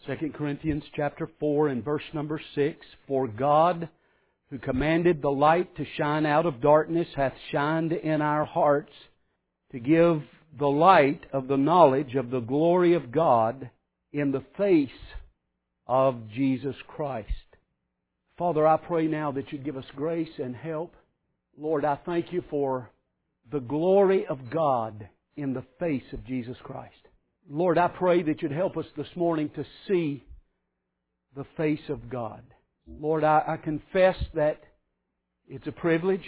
2 Corinthians chapter 4 and verse number 6. For God, who commanded the light to shine out of darkness, hath shined in our hearts to give the light of the knowledge of the glory of God in the face of Jesus Christ. Father, I pray now that You'd give us grace and help. Lord, I thank You for the glory of God in the face of Jesus Christ. Lord, I pray that You'd help us this morning to see the face of God. Lord, I confess that it's a privilege.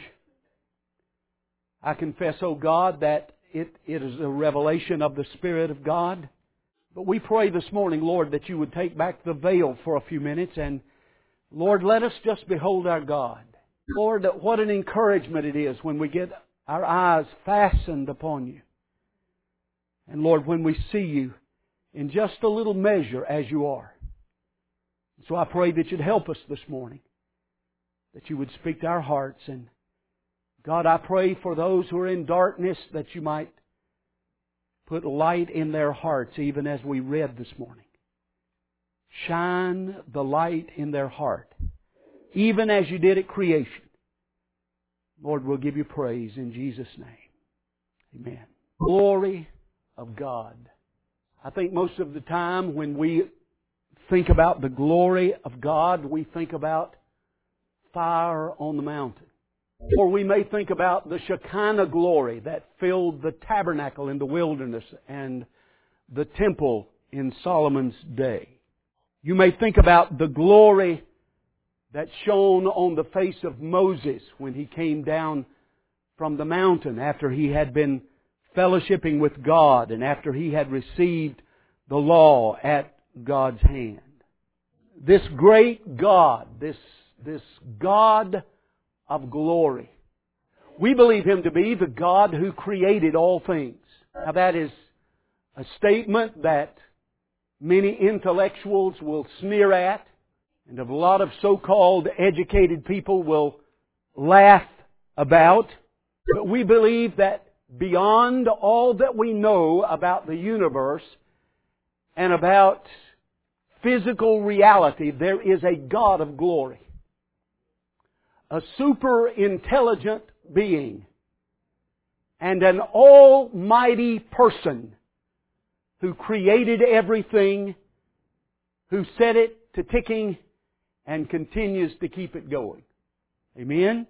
I confess, oh God, that it is a revelation of the Spirit of God. But we pray this morning, Lord, that You would take back the veil for a few minutes and, Lord, let us just behold our God. Lord, what an encouragement it is when we get our eyes fastened upon You. And Lord, when we see You in just a little measure as You are. So I pray that You'd help us this morning. That You would speak to our hearts. And God, I pray for those who are in darkness that You might put light in their hearts, even as we read this morning. Shine the light in their heart, even as You did at creation. Lord, we'll give You praise in Jesus' name. Amen. Glory of God. I think most of the time when we think about the glory of God, we think about fire on the mountain. Or we may think about the Shekinah glory that filled the tabernacle in the wilderness and the temple in Solomon's day. You may think about the glory that shone on the face of Moses when he came down from the mountain after he had been fellowshipping with God and after he had received the law at God's hand. This great God, this God of glory, we believe Him to be the God who created all things. Now that is a statement that many intellectuals will sneer at, and a lot of so-called educated people will laugh about. But we believe that beyond all that we know about the universe and about physical reality, there is a God of glory. A super intelligent being and an almighty person who created everything, who set it to ticking and continues to keep it going. Amen?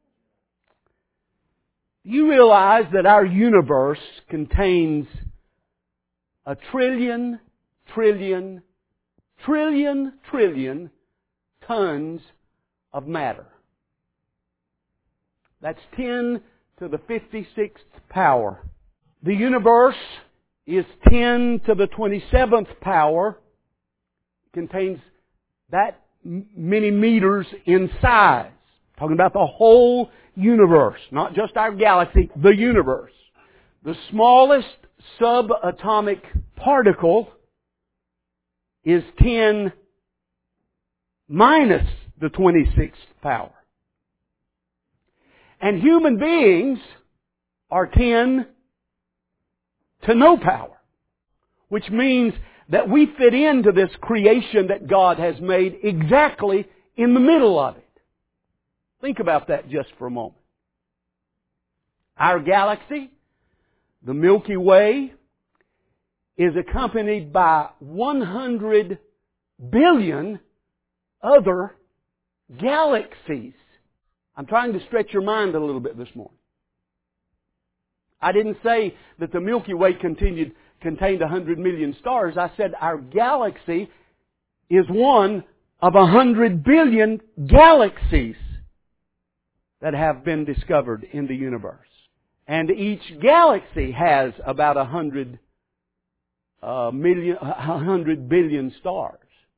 You realize that our universe contains a trillion tons of matter. That's 10 to the 56th power. The universe is 10 to the 27th power. It contains that many meters in size. Talking about the whole universe, not just our galaxy, the universe. The smallest subatomic particle is 10 minus the 26th power. And human beings are 10 to no power. Which means that we fit into this creation that God has made exactly in the middle of it. Think about that just for a moment. Our galaxy, the Milky Way, is accompanied by 100 billion other galaxies. I'm trying to stretch your mind a little bit this morning. I didn't say that the Milky Way contained 100 million stars. I said our galaxy is one of 100 billion galaxies that have been discovered in the universe. And each galaxy has about 100 billion stars.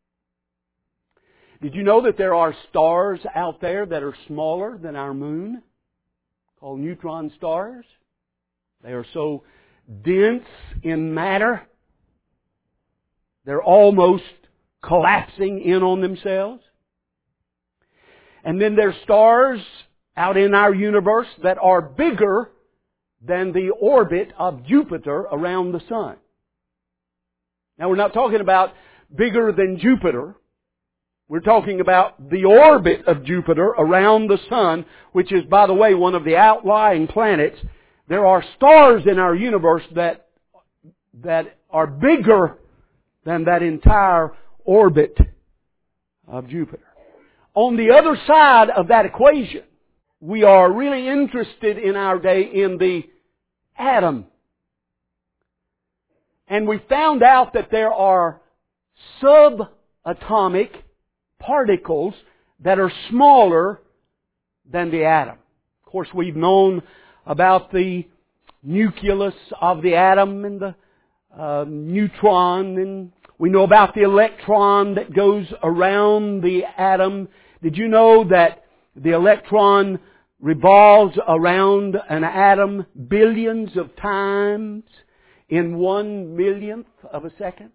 Did you know that there are stars out there that are smaller than our moon, called neutron stars? They are so dense in matter, they're almost collapsing in on themselves. And then there's stars out in our universe that are bigger than the orbit of Jupiter around the sun. Now we're not talking about bigger than Jupiter. We're talking about the orbit of Jupiter around the Sun, which is, by the way, one of the outlying planets. There are stars in our universe that are bigger than that entire orbit of Jupiter. On the other side of that equation, we are really interested in our day in the atom. And we found out that there are subatomic particles that are smaller than the atom. Of course, we've known about the nucleus of the atom and the neutron, and we know about the electron that goes around the atom. Did you know that the electron revolves around an atom billions of times in 1/1,000,000th of a second?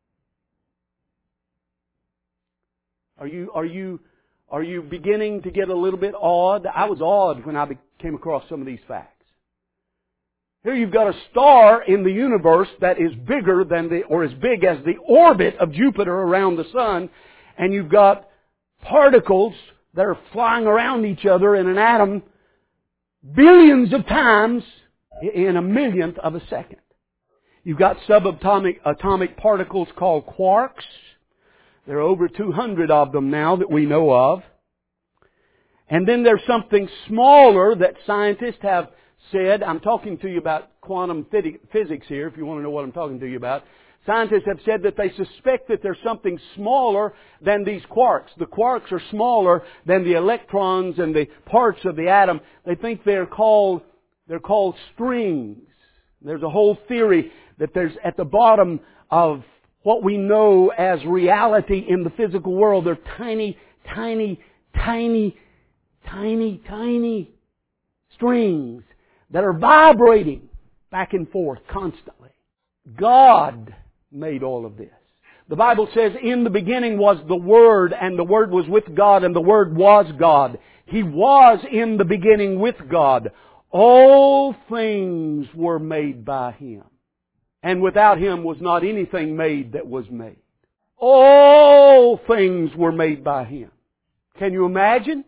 Are you beginning to get a little bit awed? I was awed when I came across some of these facts. Here you've got a star in the universe that is bigger than or as big as the orbit of Jupiter around the Sun, and you've got particles that are flying around each other in an atom billions of times in 1/1,000,000th of a second. You've got subatomic particles called quarks. There are over 200 of them now that we know of. And then there's something smaller that scientists have said. I'm talking to you about quantum physics here, if you want to know what I'm talking to you about. Scientists have said that they suspect that there's something smaller than these quarks. The quarks are smaller than the electrons and the parts of the atom. They think they're called strings. There's a whole theory that there's at the bottom of what we know as reality in the physical world, they're tiny, tiny, tiny, tiny, tiny strings that are vibrating back and forth constantly. God made all of this. The Bible says, in the beginning was the Word, and the Word was with God, and the Word was God. He was in the beginning with God. All things were made by Him. And without Him was not anything made that was made. All things were made by Him. Can you imagine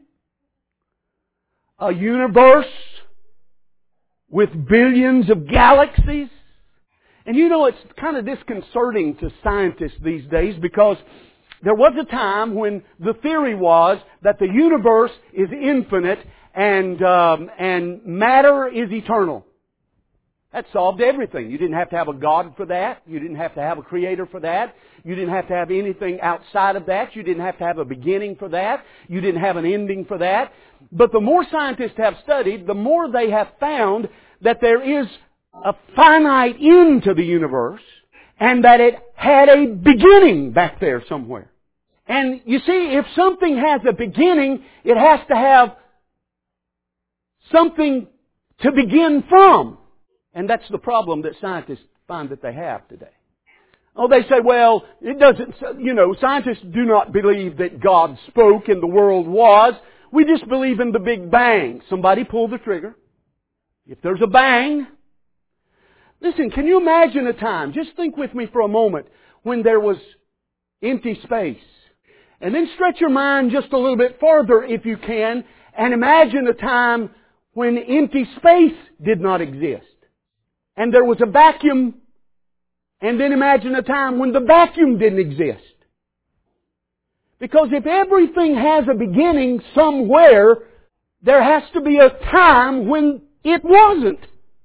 a universe with billions of galaxies? And you know, it's kind of disconcerting to scientists these days, because there was a time when the theory was that the universe is infinite and matter is eternal. That solved everything. You didn't have to have a God for that. You didn't have to have a Creator for that. You didn't have to have anything outside of that. You didn't have to have a beginning for that. You didn't have an ending for that. But the more scientists have studied, the more they have found that there is a finite end to the universe, and that it had a beginning back there somewhere. And you see, if something has a beginning, it has to have something to begin from. And that's the problem that scientists find that they have today. Oh, they say, well, it doesn't, scientists do not believe that God spoke and the world was. We just believe in the Big Bang. Somebody pulled the trigger. If there's a bang. Listen, can you imagine a time, just think with me for a moment, when there was empty space? And then stretch your mind just a little bit farther, if you can, and imagine a time when empty space did not exist. And there was a vacuum, and then imagine a time when the vacuum didn't exist. Because if everything has a beginning somewhere, there has to be a time when it wasn't.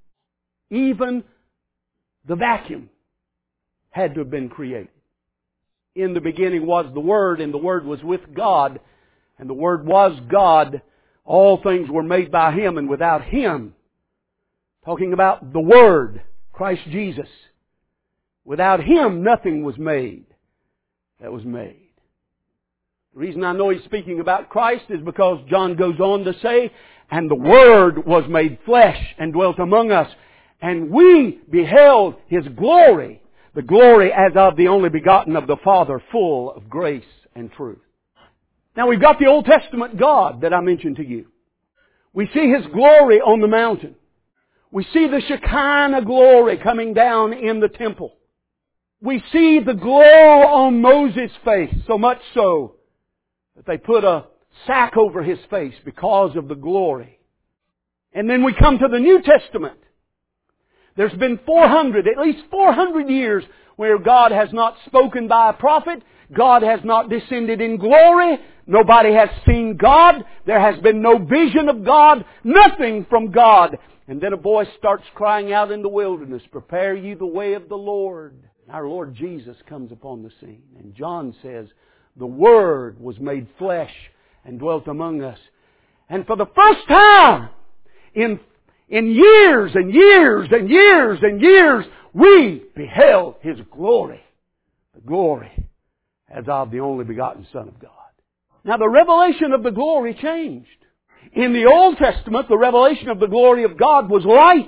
Even the vacuum had to have been created. In the beginning was the Word, and the Word was with God, and the Word was God. All things were made by Him, and without Him, talking about the Word, Christ Jesus, without Him nothing was made that was made. The reason I know he's speaking about Christ is because John goes on to say, and the Word was made flesh and dwelt among us, and we beheld His glory, the glory as of the only begotten of the Father, full of grace and truth. Now we've got the Old Testament God that I mentioned to you. We see His glory on the mountain. We see the Shekinah glory coming down in the temple. we see the glow on Moses' face, so much so that they put a sack over his face because of the glory. And then we come to the New Testament. There's been at least 400 years where God has not spoken by a prophet. God has not descended in glory. Nobody has seen God. There has been no vision of God. Nothing from God. And then a voice starts crying out in the wilderness, "Prepare ye the way of the Lord." Our Lord Jesus comes upon the scene. And John says, "The Word was made flesh and dwelt among us." And for the first time in years and years and years and years, we beheld His glory. The glory as of the only begotten Son of God. Now the revelation of the glory changed. In the Old Testament, the revelation of the glory of God was light.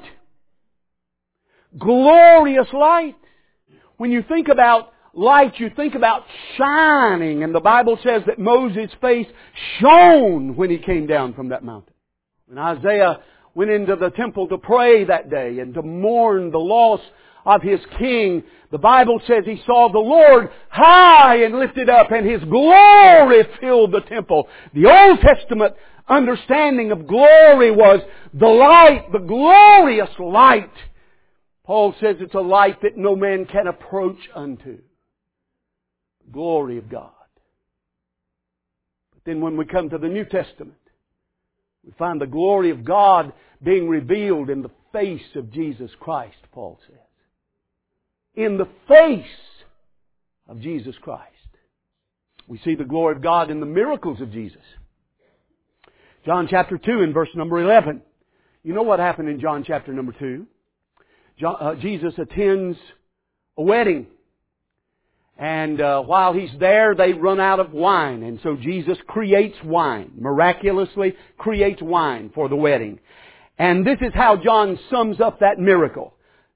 Glorious light. When you think about light, you think about shining. And the Bible says that Moses' face shone when he came down from that mountain. When Isaiah went into the temple to pray that day and to mourn the loss of his king, the Bible says he saw the Lord high and lifted up, and His glory filled the temple. The Old Testament understanding of glory was the light, the glorious light. Paul says it's a light that no man can approach unto. The glory of God. But then when we come to the New Testament, we find the glory of God being revealed in the face of Jesus Christ, Paul says. In the face of Jesus Christ. We see the glory of God in the miracles of Jesus. John chapter 2 and verse number 11. You know what happened in John chapter number 2? Jesus attends a wedding. And while He's there, they run out of wine. And so Jesus creates wine. Miraculously creates wine for the wedding. And this is how John sums up that miracle.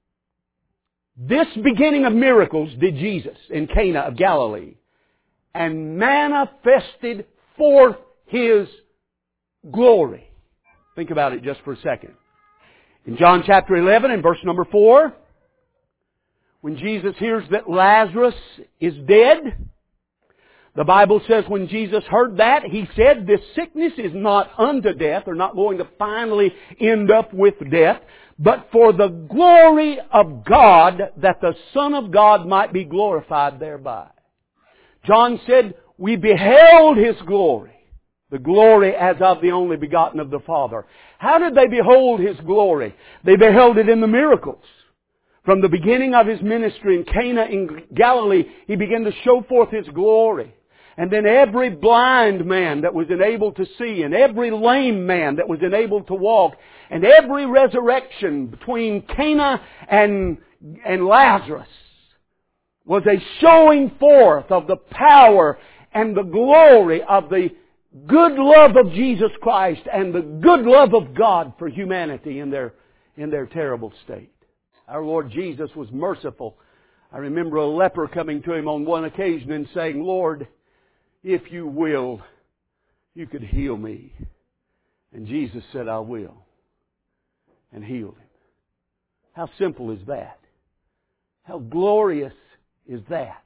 This beginning of miracles did Jesus in Cana of Galilee, and manifested forth His glory. Think about it just for a second. In John chapter 11 and verse number 4, when Jesus hears that Lazarus is dead, the Bible says when Jesus heard that, He said, "This sickness is not unto death," or not going to finally end up with death, "but for the glory of God, that the Son of God might be glorified thereby." John said, "We beheld His glory." The glory as of the only begotten of the Father. How did they behold His glory? They beheld it in the miracles. From the beginning of His ministry in Cana in Galilee, He began to show forth His glory. And then every blind man that was enabled to see, and every lame man that was enabled to walk, and every resurrection between Cana and Lazarus was a showing forth of the power and the glory of the good love of Jesus Christ and the good love of God for humanity in their terrible state. Our Lord Jesus was merciful. I remember a leper coming to Him on one occasion and saying, "Lord, if you will, you could heal me." And Jesus said, "I will," and healed him. How simple is that? How glorious is that?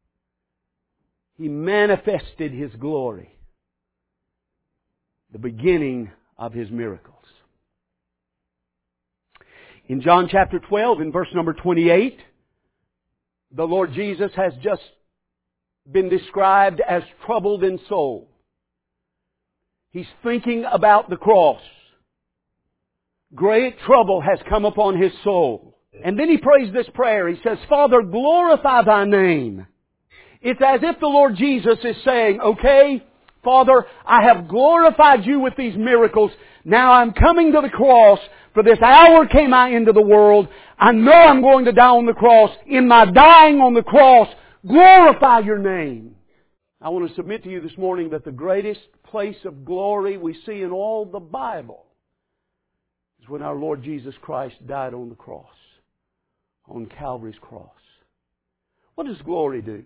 He manifested His glory. The beginning of His miracles. In John chapter 12, in verse number 28, the Lord Jesus has just been described as troubled in soul. He's thinking about the cross. Great trouble has come upon His soul. And then He prays this prayer. He says, "Father, glorify Thy name." It's as if the Lord Jesus is saying, "Okay, Father, I have glorified You with these miracles. Now I'm coming to the cross. For this hour came I into the world. I know I'm going to die on the cross. In my dying on the cross, glorify Your name." I want to submit to you this morning that the greatest place of glory we see in all the Bible is when our Lord Jesus Christ died on the cross, on Calvary's cross. What does glory do?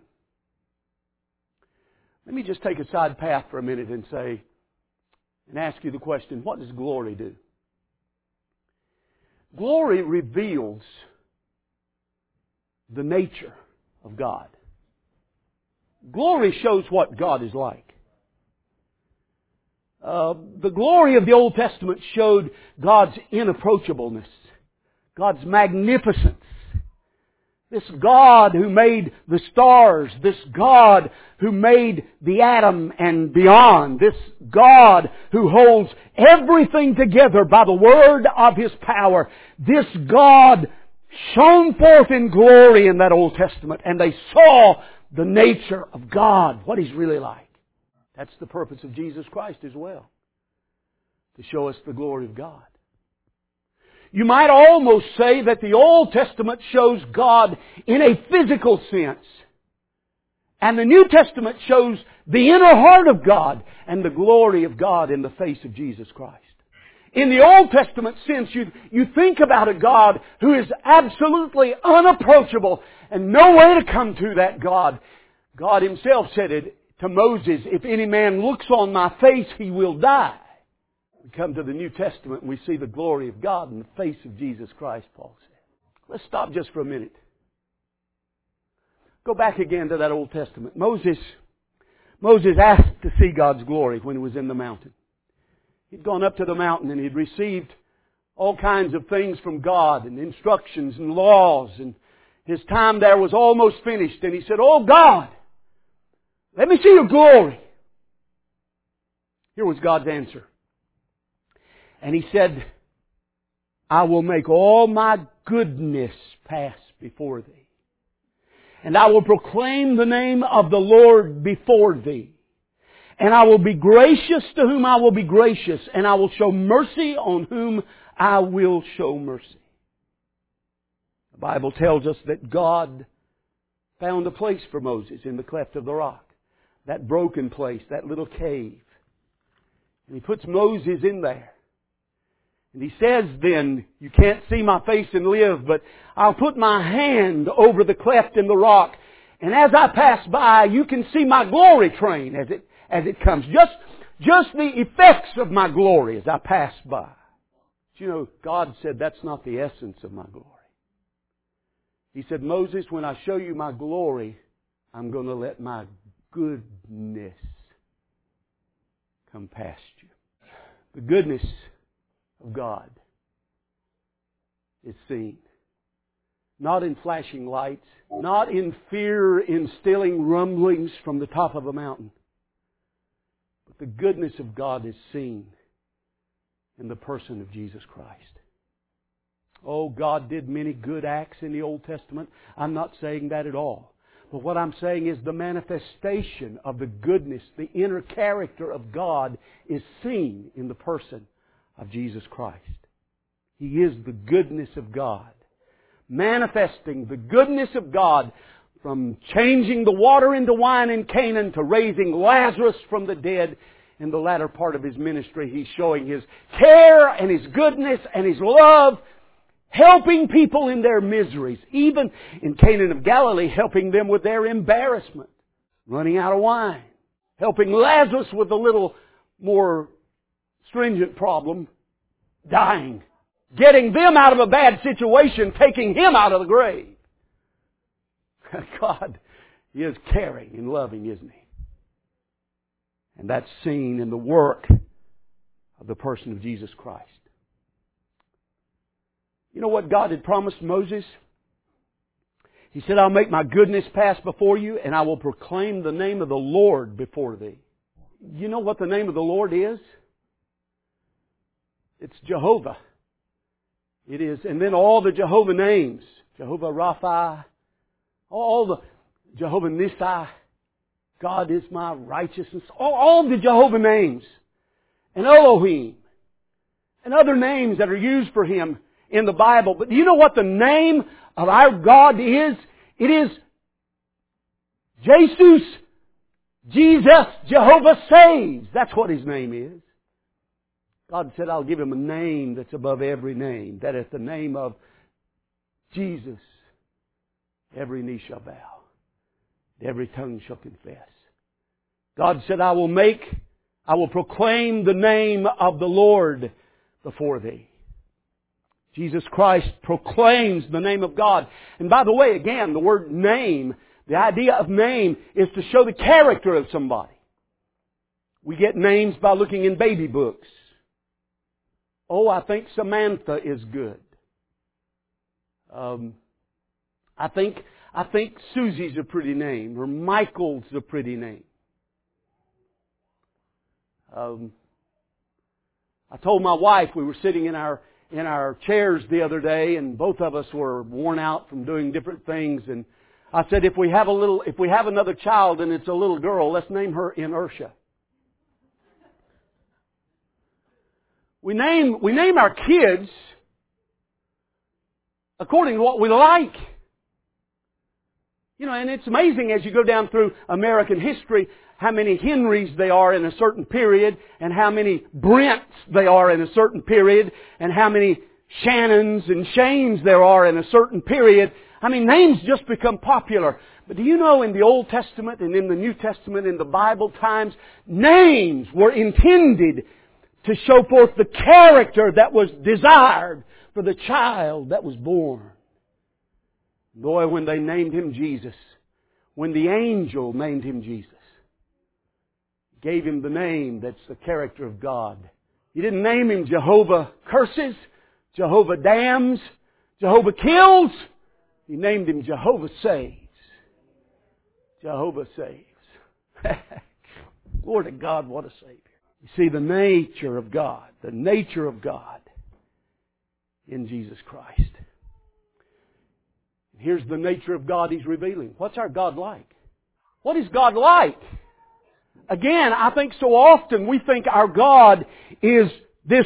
Let me just take a side path for a minute and ask you the question, what does glory do? Glory reveals the nature of God. Glory shows what God is like. The glory of the Old Testament showed God's inapproachableness, God's magnificence. This God who made the stars, this God who made the atom and beyond, this God who holds everything together by the word of His power, this God shone forth in glory in that Old Testament, and they saw the nature of God, what He's really like. That's the purpose of Jesus Christ as well, to show us the glory of God. You might almost say that the Old Testament shows God in a physical sense, and the New Testament shows the inner heart of God and the glory of God in the face of Jesus Christ. In the Old Testament sense, you think about a God who is absolutely unapproachable and no way to come to that God. God Himself said it to Moses, "If any man looks on my face, he will die." We come to the New Testament and we see the glory of God in the face of Jesus Christ, Paul said. Let's stop just for a minute. Go back again to that Old Testament. Moses asked to see God's glory when he was in the mountain. He'd gone up to the mountain and he'd received all kinds of things from God and instructions and laws, and his time there was almost finished, and he said, "Oh God, let me see your glory." Here was God's answer. And He said, "I will make all my goodness pass before thee. And I will proclaim the name of the Lord before thee. And I will be gracious to whom I will be gracious. And I will show mercy on whom I will show mercy." The Bible tells us that God found a place for Moses in the cleft of the rock. That broken place, that little cave. And He puts Moses in there. And He says then, "You can't see my face and live, but I'll put my hand over the cleft in the rock. And as I pass by, you can see my glory train as it comes. Just the effects of my glory as I pass by." But you know, God said that's not the essence of my glory. He said, "Moses, when I show you my glory, I'm going to let my goodness come past you." The goodness of God is seen. Not in flashing lights, not in fear-instilling rumblings from the top of a mountain. But the goodness of God is seen in the person of Jesus Christ. Oh, God did many good acts in the Old Testament. I'm not saying that at all. But what I'm saying is the manifestation of the goodness, the inner character of God is seen in the person of Jesus Christ. He is the goodness of God. Manifesting the goodness of God from changing the water into wine in Canaan to raising Lazarus from the dead in the latter part of His ministry. He's showing His care and His goodness and His love, helping people in their miseries. Even in Canaan of Galilee, helping them with their embarrassment, running out of wine. Helping Lazarus with a little more stringent problem, dying. Getting them out of a bad situation, taking him out of the grave. God is caring and loving, isn't He? And that's seen in the work of the person of Jesus Christ. You know what God had promised Moses? He said, "I'll make my goodness pass before you, and I will proclaim the name of the Lord before thee." You know what the name of the Lord is? It's Jehovah. It is. And then all the Jehovah names. Jehovah Rapha. All the Jehovah Nissi. God is my righteousness. All the Jehovah names. And Elohim. And other names that are used for Him in the Bible. But do you know what the name of our God is? It is Jesus, Jehovah saves. That's what His name is. God said, "I'll give him a name that's above every name, that at the name of Jesus, every knee shall bow, every tongue shall confess." God said, I will proclaim the name of the Lord before thee." Jesus Christ proclaims the name of God. And by the way, again, the word name The idea of name is to show the character of somebody. We get names by looking in baby books. Oh, I think Samantha is good. I think Susie's a pretty name, or Michael's a pretty name. I told my wife, we were sitting in our chairs the other day, and both of us were worn out from doing different things. And I said, if we have another child and it's a little girl, let's name her Inertia. We name our kids according to what we like. You know, and it's amazing as you go down through American history how many Henrys there are in a certain period, and how many Brents there are in a certain period, and how many Shannons and Shanes there are in a certain period. I mean, names just become popular. But do you know in the Old Testament and in the New Testament, in the Bible times, names were intended to show forth the character that was desired for the child that was born. Boy, when they named him Jesus, when the angel named him Jesus, gave him the name that's the character of God. He didn't name him Jehovah Curses, Jehovah Damns, Jehovah Kills. He named him Jehovah Saves. Jehovah Saves. Glory to God, what a Savior. You see the nature of God in Jesus Christ. Here's the nature of God He's revealing. What's our God like? What is God like? Again, I think so often we think our God is this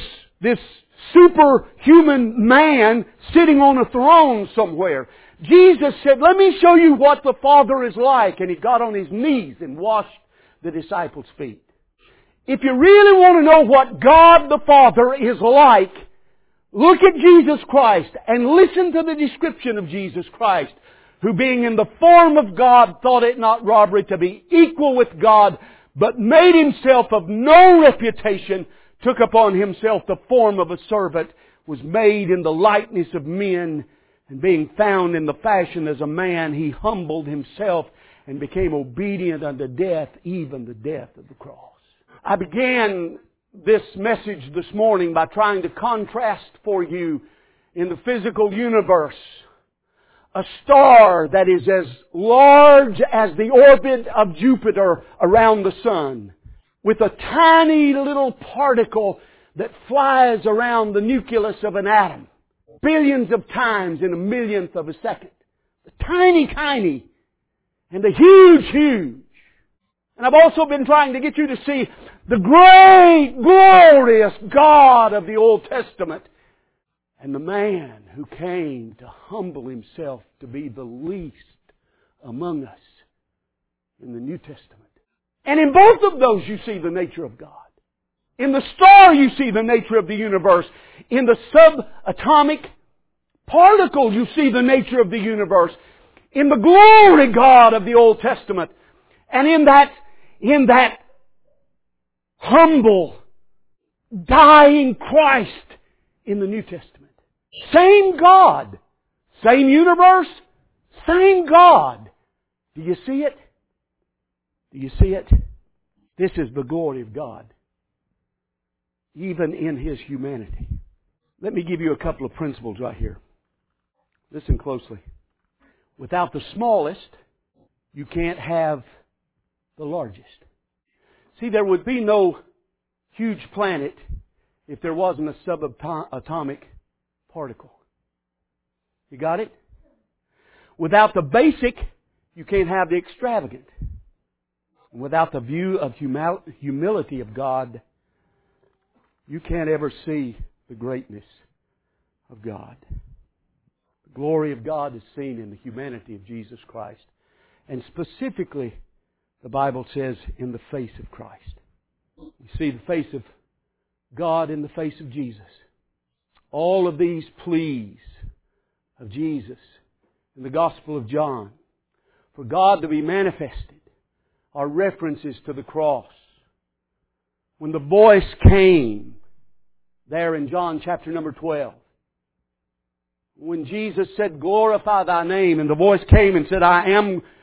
superhuman man sitting on a throne somewhere. Jesus said, let me show you what the Father is like. And He got on His knees and washed the disciples' feet. If you really want to know what God the Father is like, look at Jesus Christ and listen to the description of Jesus Christ, who being in the form of God thought it not robbery to be equal with God, but made Himself of no reputation, took upon Himself the form of a servant, was made in the likeness of men, and being found in the fashion as a man, He humbled Himself and became obedient unto death, even the death of the cross. I began this message this morning by trying to contrast for you in the physical universe a star that is as large as the orbit of Jupiter around the sun, with a tiny little particle that flies around the nucleus of an atom billions of times in a millionth of a second. The tiny, and the huge. And I've also been trying to get you to see the great, glorious God of the Old Testament, and the man who came to humble Himself to be the least among us in the New Testament. And in both of those you see the nature of God. In the star you see the nature of the universe. In the subatomic particle you see the nature of the universe. In the glory God of the Old Testament. And in that humble, dying Christ in the New Testament. Same God, same universe, same God. Do you see it? Do you see it? This is the glory of God, even in His humanity. Let me give you a couple of principles right here. Listen closely. Without the smallest, you can't have the largest. See, there would be no huge planet if there wasn't a subatomic particle. You got it? Without the basic, you can't have the extravagant. And without the view of humility of God, you can't ever see the greatness of God. The glory of God is seen in the humanity of Jesus Christ. And specifically, the Bible says, in the face of Christ. You see the face of God in the face of Jesus. All of these pleas of Jesus in the Gospel of John for God to be manifested are references to the cross. When the voice came there in John chapter number 12, when Jesus said, glorify Thy name, and the voice came and said, I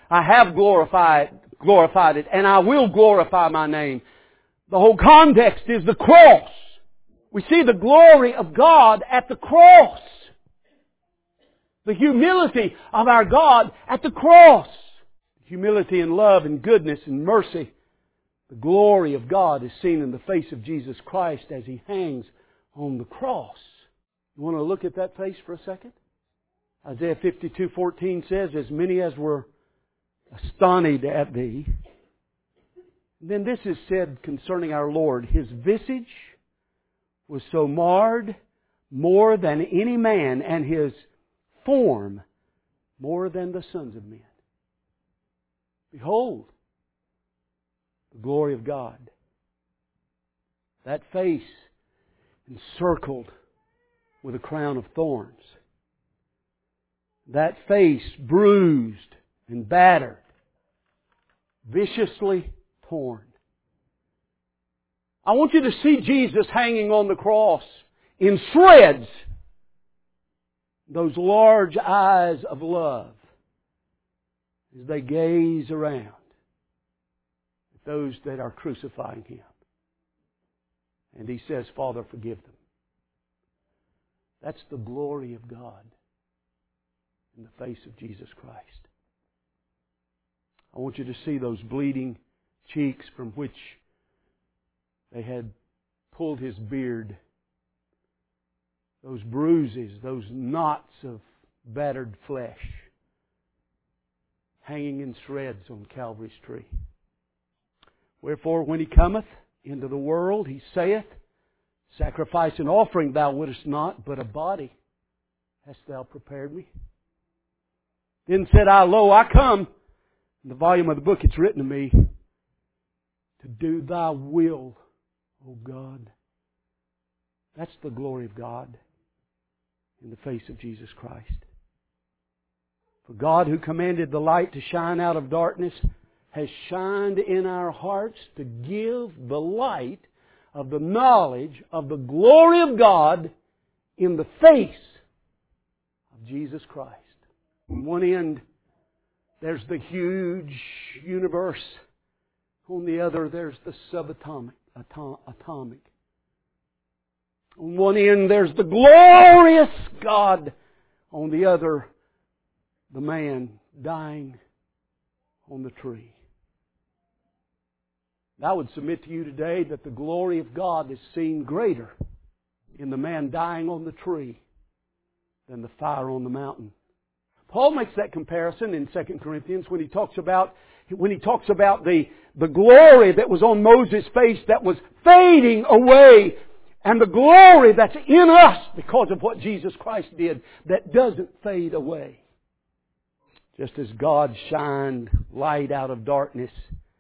I have glorified it, and I will glorify my name. The whole context is the cross. We see the glory of God at the cross. The humility of our God at the cross. Humility and love and goodness and mercy. The glory of God is seen in the face of Jesus Christ as He hangs on the cross. You want to look at that face for a second? Isaiah 52:14 says, as many as were astonished at Thee. Then this is said concerning our Lord, His visage was so marred more than any man, and His form more than the sons of men. Behold, the glory of God. That face encircled with a crown of thorns. That face bruised and battered, viciously torn. I want you to see Jesus hanging on the cross in shreds. Those large eyes of love as they gaze around at those that are crucifying Him. And He says, Father, forgive them. That's the glory of God in the face of Jesus Christ. I want you to see those bleeding cheeks from which they had pulled His beard. Those bruises, those knots of battered flesh hanging in shreds on Calvary's tree. Wherefore, when He cometh into the world, He saith, Sacrifice and offering Thou wouldest not, but a body hast Thou prepared me. Then said I, Lo, I come. In the volume of the book it's written to me, to do Thy will, O God. That's the glory of God in the face of Jesus Christ. For God, who commanded the light to shine out of darkness, has shined in our hearts to give the light of the knowledge of the glory of God in the face of Jesus Christ. On one end, there's the huge universe. On the other, there's the subatomic. Atomic. On one end, there's the glorious God. On the other, the man dying on the tree. I would submit to you today that the glory of God is seen greater in the man dying on the tree than the fire on the mountain. Paul makes that comparison in 2 Corinthians when he talks about the glory that was on Moses' face that was fading away, and the glory that's in us because of what Jesus Christ did that doesn't fade away. Just as God shined light out of darkness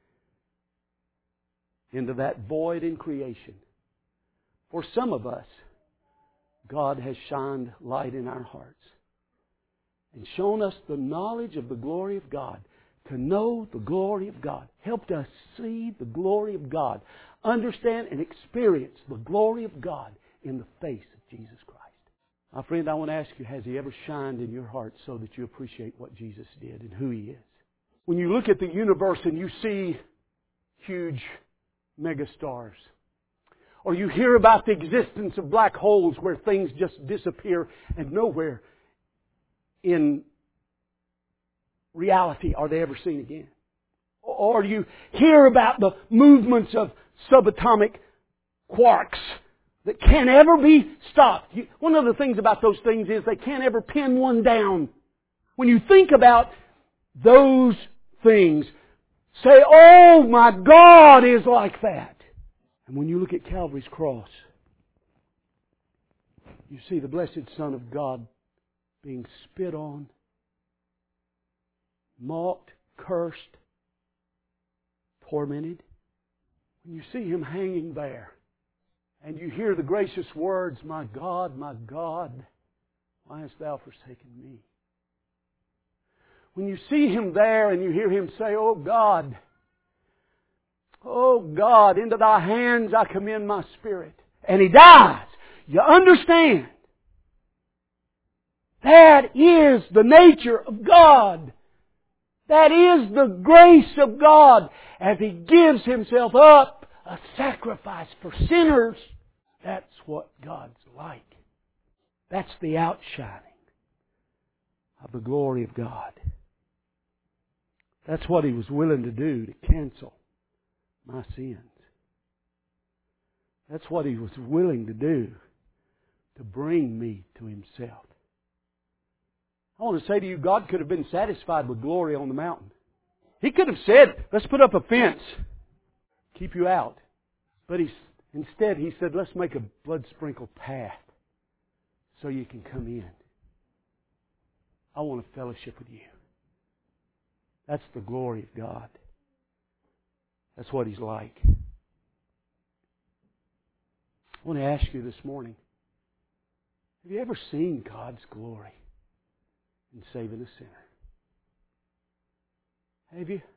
into that void in creation, for some of us, God has shined light in our hearts and shown us the knowledge of the glory of God. To know the glory of God. Helped us see the glory of God. Understand and experience the glory of God in the face of Jesus Christ. My friend, I want to ask you, has He ever shined in your heart so that you appreciate what Jesus did and who He is? When you look at the universe and you see huge megastars, or you hear about the existence of black holes where things just disappear and nowhere in reality are they ever seen again. Or you hear about the movements of subatomic quarks that can't ever be stopped. One of the things about those things is they can't ever pin one down. When you think about those things, say, oh my God is like that. And when you look at Calvary's cross, you see the blessed Son of God being spit on, mocked, cursed, tormented. When you see Him hanging there and you hear the gracious words, my God, why hast Thou forsaken me? When you see Him there and you hear Him say, oh God, into Thy hands I commend my spirit. And He dies. You understand. That is the nature of God. That is the grace of God as He gives Himself up, a sacrifice for sinners. That's what God's like. That's the outshining of the glory of God. That's what He was willing to do to cancel my sins. That's what He was willing to do to bring me to Himself. I want to say to you, God could have been satisfied with glory on the mountain. He could have said, let's put up a fence, keep you out. But instead He said, let's make a blood-sprinkled path so you can come in. I want a fellowship with you. That's the glory of God. That's what He's like. I want to ask you this morning, have you ever seen God's glory in saving a sinner? Have you?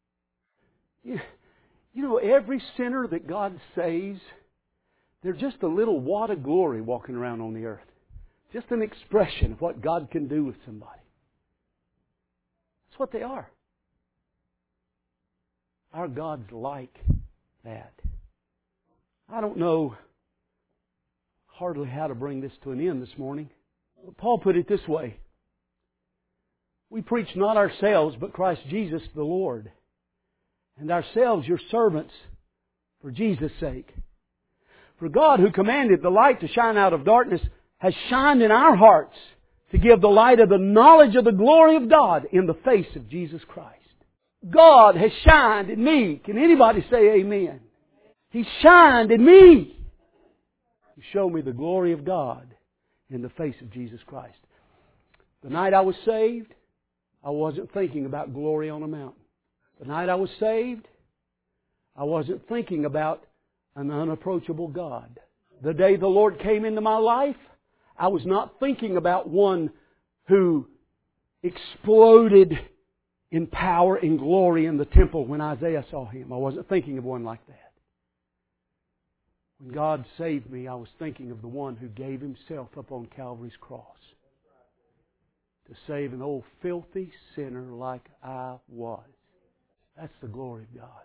You know, every sinner that God saves, they're just a little wad of glory walking around on the earth. Just an expression of what God can do with somebody. That's what they are. Our God's like that. I don't know hardly how to bring this to an end this morning. But Paul put it this way. We preach not ourselves, but Christ Jesus the Lord. And ourselves your servants for Jesus' sake. For God, who commanded the light to shine out of darkness, has shined in our hearts to give the light of the knowledge of the glory of God in the face of Jesus Christ. God has shined in me. Can anybody say amen? He shined in me to show me the glory of God in the face of Jesus Christ. The night I was saved, I wasn't thinking about glory on a mountain. The night I was saved, I wasn't thinking about an unapproachable God. The day the Lord came into my life, I was not thinking about one who exploded in power and glory in the temple when Isaiah saw Him. I wasn't thinking of one like that. When God saved me, I was thinking of the one who gave Himself up on Calvary's cross to save an old filthy sinner like I was. That's the glory of God.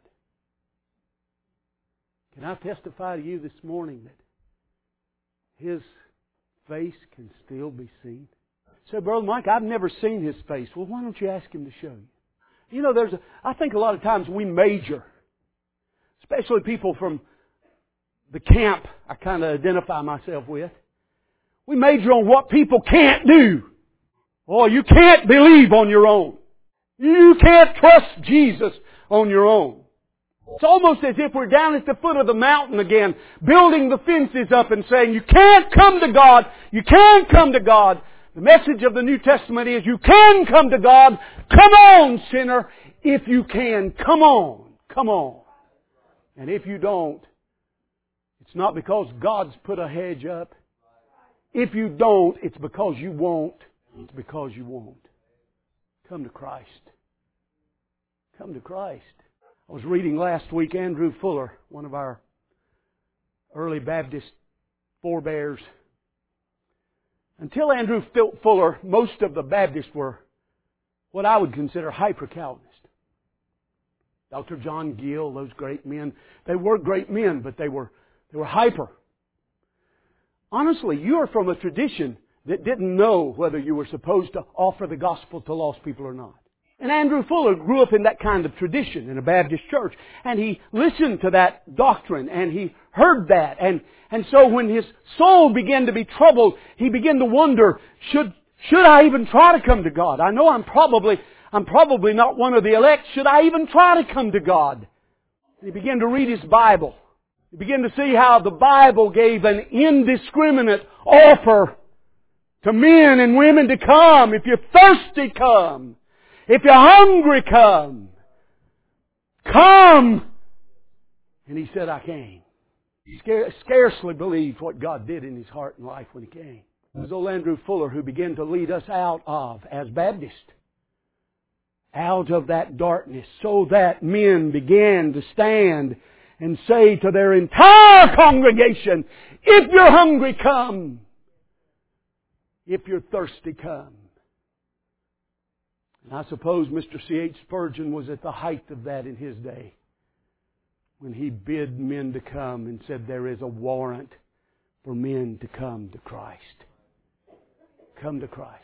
Can I testify to you this morning that His face can still be seen? So, Brother Mike, I've never seen His face. Well, why don't you ask Him to show you? You know, I think a lot of times we major, especially people from the camp I kind of identify myself with. We major on what people can't do. Oh, you can't believe on your own. You can't trust Jesus on your own. It's almost as if we're down at the foot of the mountain again, building the fences up and saying, you can't come to God. You can't come to God. The message of the New Testament is you can come to God. Come on, sinner. If you can, come on. Come on. And if you don't, it's not because God's put a hedge up. If you don't, it's because you won't. It's because you won't. Come to Christ. Come to Christ. I was reading last week Andrew Fuller, one of our early Baptist forebears. Until Andrew Fuller, most of the Baptists were what I would consider hyper-Calvinist. Dr. John Gill, those great men, they were great men, but they were hyper. Honestly, you are from a tradition that didn't know whether you were supposed to offer the gospel to lost people or not. And Andrew Fuller grew up in that kind of tradition in a Baptist church. And he listened to that doctrine and he heard that. And so when his soul began to be troubled, he began to wonder, should I even try to come to God? I know I'm probably not one of the elect. Should I even try to come to God? And he began to read his Bible. He began to see how the Bible gave an indiscriminate offer to men and women to come. If you're thirsty, come. If you're hungry, come. Come. And he said, I came. He scarcely believed what God did in his heart and life when he came. It was old Andrew Fuller who began to lead us out of, as Baptists, out of that darkness, so that men began to stand and say to their entire congregation, if you're hungry, come. If you're thirsty, come. And I suppose Mr. C.H. Spurgeon was at the height of that in his day, when he bid men to come and said there is a warrant for men to come to Christ. Come to Christ.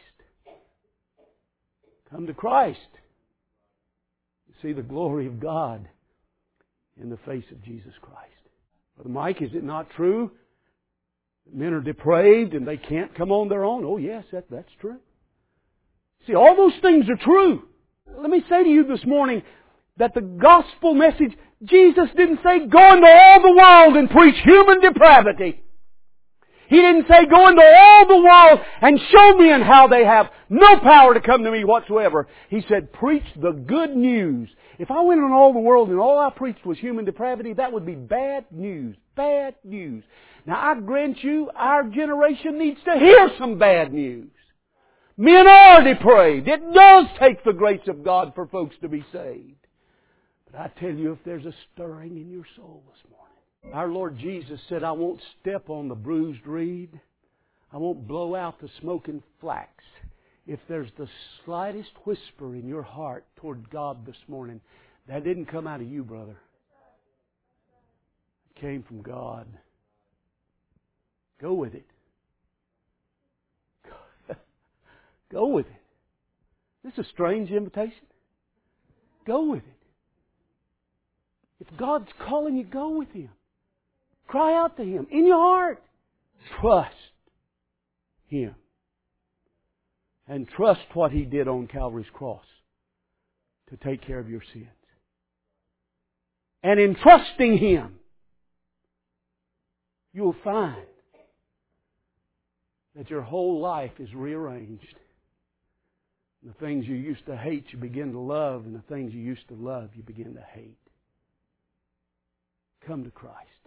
Come to Christ. You see the glory of God in the face of Jesus Christ. Brother Mike, is it not true that men are depraved and they can't come on their own? Oh yes, that's true. See, all those things are true. Let me say to you this morning that the gospel message, Jesus didn't say go into all the world and preach human depravity. He didn't say go into all the world and show men how they have no power to come to me whatsoever. He said preach the good news. If I went in all the world and all I preached was human depravity, that would be bad news. Bad news. Now I grant you, our generation needs to hear some bad news. Men are depraved. It does take the grace of God for folks to be saved. But I tell you, if there's a stirring in your soul this morning, our Lord Jesus said, I won't step on the bruised reed. I won't blow out the smoking flax. If there's the slightest whisper in your heart toward God this morning, that didn't come out of you, brother. It came from God. Go with it. Go with it. This is a strange invitation. Go with it. If God's calling you, go with Him. Cry out to Him in your heart. Trust Him. And trust what He did on Calvary's cross to take care of your sins. And in trusting Him, you'll find that your whole life is rearranged. The things you used to hate, you begin to love, and the things you used to love, you begin to hate. Come to Christ.